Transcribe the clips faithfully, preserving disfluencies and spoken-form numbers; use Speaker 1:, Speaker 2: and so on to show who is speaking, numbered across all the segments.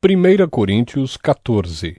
Speaker 1: primeira Coríntios quatorze.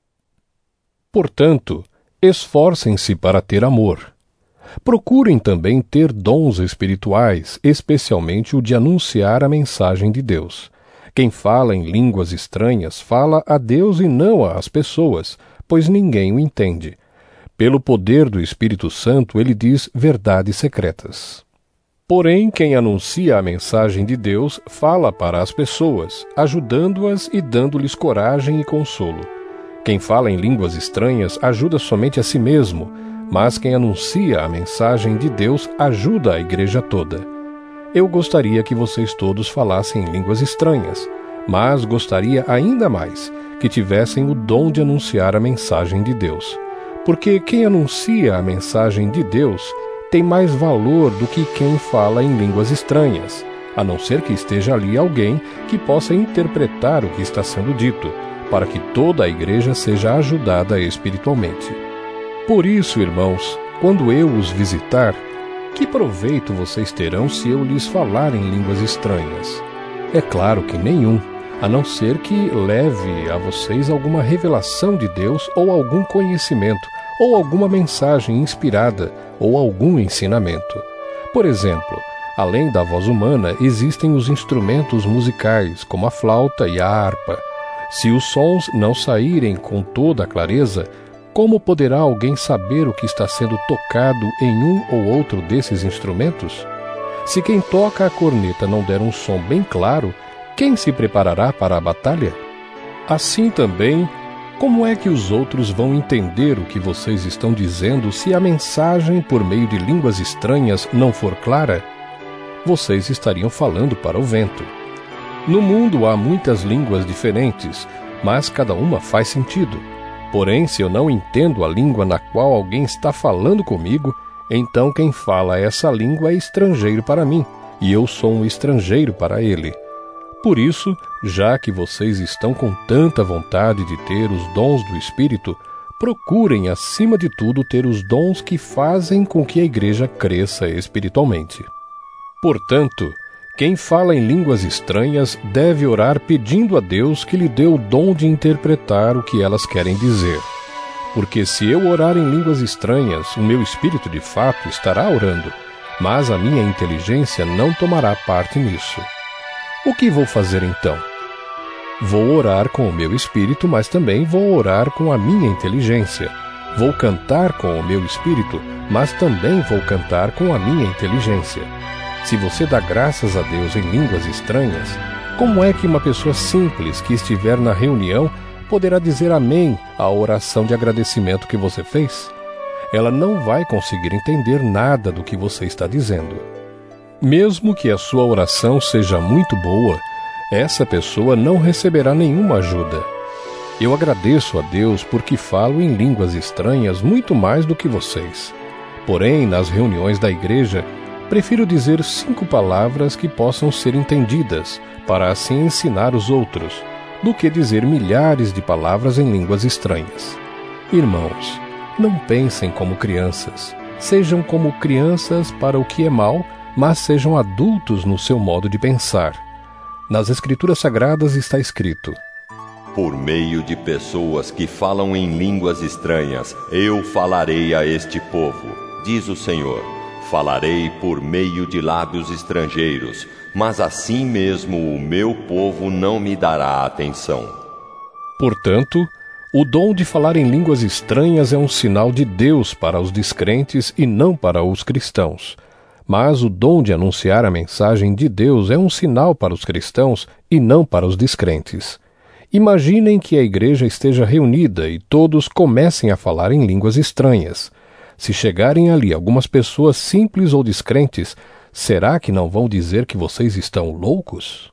Speaker 1: Portanto, esforcem-se para ter amor. Procurem também ter dons espirituais, especialmente o de anunciar a mensagem de Deus. Quem fala em línguas estranhas fala a Deus e não às pessoas, pois ninguém o entende. Pelo poder do Espírito Santo, ele diz verdades secretas. Porém, quem anuncia a mensagem de Deus fala para as pessoas, ajudando-as e dando-lhes coragem e consolo. Quem fala em línguas estranhas ajuda somente a si mesmo, mas quem anuncia a mensagem de Deus ajuda a igreja toda. Eu gostaria que vocês todos falassem em línguas estranhas, mas gostaria ainda mais que tivessem o dom de anunciar a mensagem de Deus. Porque quem anuncia a mensagem de Deus tem mais valor do que quem fala em línguas estranhas, a não ser que esteja ali alguém que possa interpretar o que está sendo dito, para que toda a igreja seja ajudada espiritualmente. Por isso, irmãos, quando eu os visitar, que proveito vocês terão se eu lhes falar em línguas estranhas? É claro que nenhum, a não ser que leve a vocês alguma revelação de Deus ou algum conhecimento, ou alguma mensagem inspirada, ou algum ensinamento. Por exemplo, além da voz humana, existem os instrumentos musicais, como a flauta e a harpa. Se os sons não saírem com toda a clareza, como poderá alguém saber o que está sendo tocado em um ou outro desses instrumentos? Se quem toca a corneta não der um som bem claro, quem se preparará para a batalha? Assim também, como é que os outros vão entender o que vocês estão dizendo se a mensagem por meio de línguas estranhas não for clara? Vocês estariam falando para o vento. No mundo há muitas línguas diferentes, mas cada uma faz sentido. Porém, se eu não entendo a língua na qual alguém está falando comigo, então quem fala essa língua é estrangeiro para mim, e eu sou um estrangeiro para ele. Por isso, já que vocês estão com tanta vontade de ter os dons do Espírito, procurem, acima de tudo, ter os dons que fazem com que a igreja cresça espiritualmente. Portanto, quem fala em línguas estranhas deve orar pedindo a Deus que lhe dê o dom de interpretar o que elas querem dizer. Porque se eu orar em línguas estranhas, o meu espírito de fato estará orando, mas a minha inteligência não tomará parte nisso. O que vou fazer então? Vou orar com o meu espírito, mas também vou orar com a minha inteligência. Vou cantar com o meu espírito, mas também vou cantar com a minha inteligência. Se você dá graças a Deus em línguas estranhas, como é que uma pessoa simples que estiver na reunião poderá dizer amém à oração de agradecimento que você fez? Ela não vai conseguir entender nada do que você está dizendo. Mesmo que a sua oração seja muito boa, essa pessoa não receberá nenhuma ajuda. Eu agradeço a Deus porque falo em línguas estranhas muito mais do que vocês. Porém, nas reuniões da igreja, prefiro dizer cinco palavras que possam ser entendidas, para assim ensinar os outros, do que dizer milhares de palavras em línguas estranhas. Irmãos, não pensem como crianças. Sejam como crianças para o que é mal, mas sejam adultos no seu modo de pensar. Nas Escrituras Sagradas está escrito:
Speaker 2: por meio de pessoas que falam em línguas estranhas, eu falarei a este povo, diz o Senhor. Falarei por meio de lábios estrangeiros, mas assim mesmo o meu povo não me dará atenção.
Speaker 1: Portanto, o dom de falar em línguas estranhas é um sinal de Deus para os descrentes e não para os cristãos. Mas o dom de anunciar a mensagem de Deus é um sinal para os cristãos e não para os descrentes. Imaginem que a igreja esteja reunida e todos comecem a falar em línguas estranhas. Se chegarem ali algumas pessoas simples ou descrentes, será que não vão dizer que vocês estão loucos?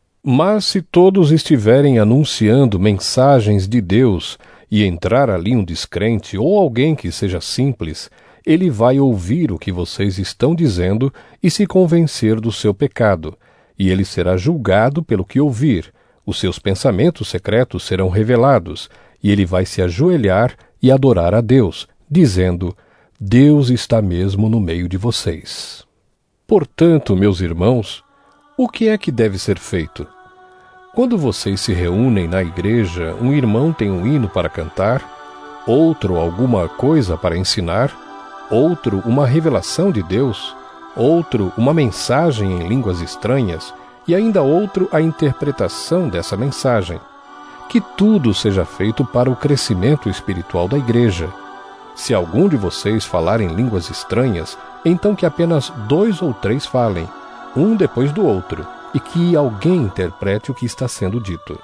Speaker 1: Mas se todos estiverem anunciando mensagens de Deus e entrar ali um descrente ou alguém que seja simples, ele vai ouvir o que vocês estão dizendo e se convencer do seu pecado, e ele será julgado pelo que ouvir, os seus pensamentos secretos serão revelados, e ele vai se ajoelhar e adorar a Deus, dizendo: Deus está mesmo no meio de vocês. Portanto, meus irmãos, o que é que deve ser feito? Quando vocês se reúnem na igreja, um irmão tem um hino para cantar, outro alguma coisa para ensinar, outro uma revelação de Deus, outro uma mensagem em línguas estranhas e ainda outro a interpretação dessa mensagem. Que tudo seja feito para o crescimento espiritual da igreja. Se algum de vocês falar em línguas estranhas, então que apenas dois ou três falem, um depois do outro, e que alguém interprete o que está sendo dito.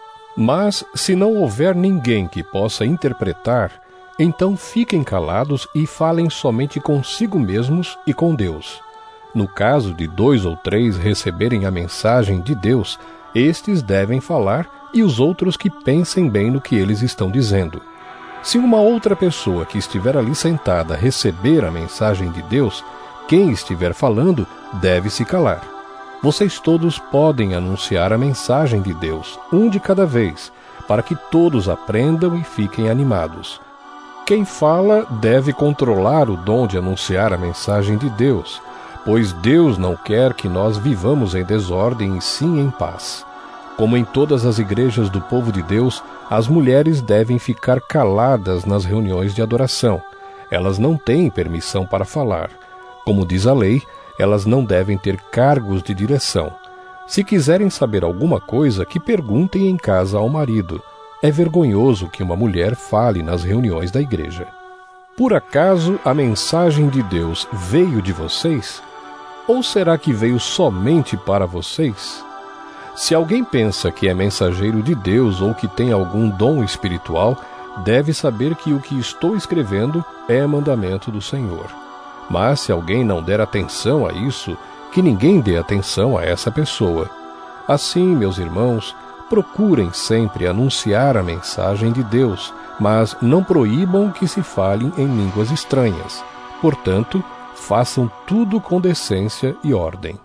Speaker 1: Mas, se não houver ninguém que possa interpretar, então fiquem calados e falem somente consigo mesmos e com Deus. No caso de dois ou três receberem a mensagem de Deus, estes devem falar e os outros que pensem bem no que eles estão dizendo. Se uma outra pessoa que estiver ali sentada receber a mensagem de Deus, quem estiver falando deve se calar. Vocês todos podem anunciar a mensagem de Deus, um de cada vez, para que todos aprendam e fiquem animados. Quem fala deve controlar o dom de anunciar a mensagem de Deus, pois Deus não quer que nós vivamos em desordem e sim em paz. Como em todas as igrejas do povo de Deus, as mulheres devem ficar caladas nas reuniões de adoração. Elas não têm permissão para falar. Como diz a lei, elas não devem ter cargos de direção. Se quiserem saber alguma coisa, que perguntem em casa ao marido. É vergonhoso que uma mulher fale nas reuniões da igreja. Por acaso a mensagem de Deus veio de vocês? Ou será que veio somente para vocês? Se alguém pensa que é mensageiro de Deus ou que tem algum dom espiritual, deve saber que o que estou escrevendo é mandamento do Senhor. Mas se alguém não der atenção a isso, que ninguém dê atenção a essa pessoa. Assim, meus irmãos, procurem sempre anunciar a mensagem de Deus, mas não proíbam que se falem em línguas estranhas. Portanto, façam tudo com decência e ordem.